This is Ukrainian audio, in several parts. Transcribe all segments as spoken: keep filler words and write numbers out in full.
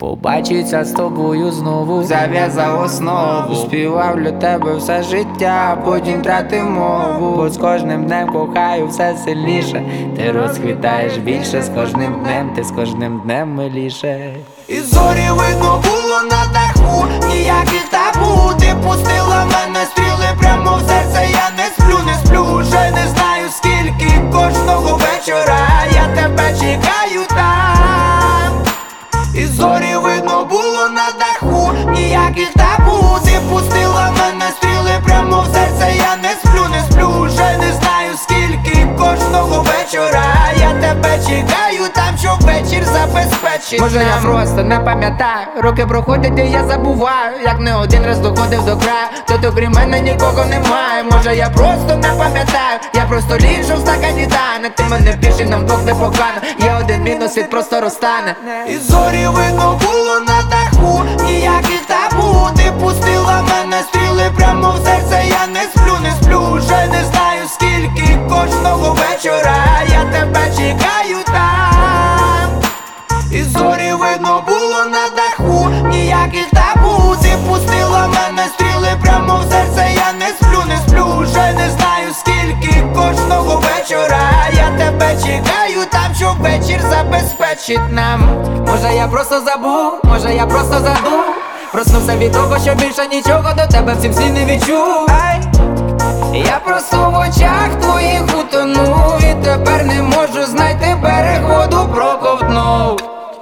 Побачиться з тобою знову, зав'язав основу, співав для тебе все життя, потім втратив мову. Бо з кожним днем кохаю все сильніше, ти розквітаєш більше, з кожним днем, ти з кожним днем миліше. І зорі видно було на даху, ніяких табу. Ти пустила мене стріли прямо в серце, я не сплю, не сплю, вже не знаю скільки. Кожного вечора я тебе чекаю там. І зорі видно було на даху, ніяких табу. Ти пустила мене стріли прямо в серце, я не сплю, не сплю, вже не знаю скільки. Кожного вечора я тебе чекаю там, щоб вечір забезпечить. Може я просто не пам'ятаю, роки проходять і я забуваю, як не один раз доходив до краю, тут окрім мене нікого немає. Може я просто не пам'ятаю, я просто ліжу в стакані тане. Ти мене більше, нам двох не погано, є один мінус, світ просто розтане. І зорі видно було на даху, ніяких табу. Ти пустила мене стріли прямо в серце, я не сплю, не сплю, вже не знаю скільки. Кожного вечора я тебе чекаю там. І зорі видно було на даху, ніяких табу. Ти пустила мене стріли прямо в серце, я не сплю, не сплю, вже не знаю скільки. Кожного вечора я тебе чекаю там, щоб вечір забезпечить нам. Може я просто забув, може я просто забув, проснувся від того, що більше нічого до тебе в цім сні не відчув. Ай, я просто в очах твоїх утонув, і тепер не можу знайти берег, воду проковтнув.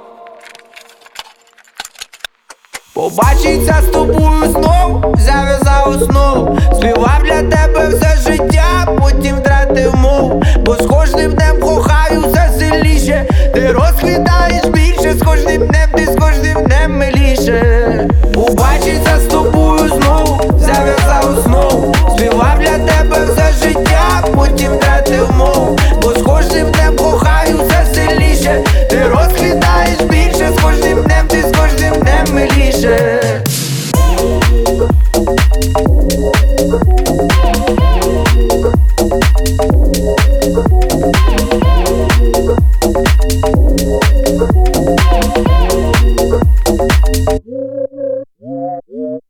Побачиться з тобою знов, зав'язав основу, співав для тебе все життя, потім втратив мову. Бо з кожним днем кохаю все сильніше, ти розквітаєш більше.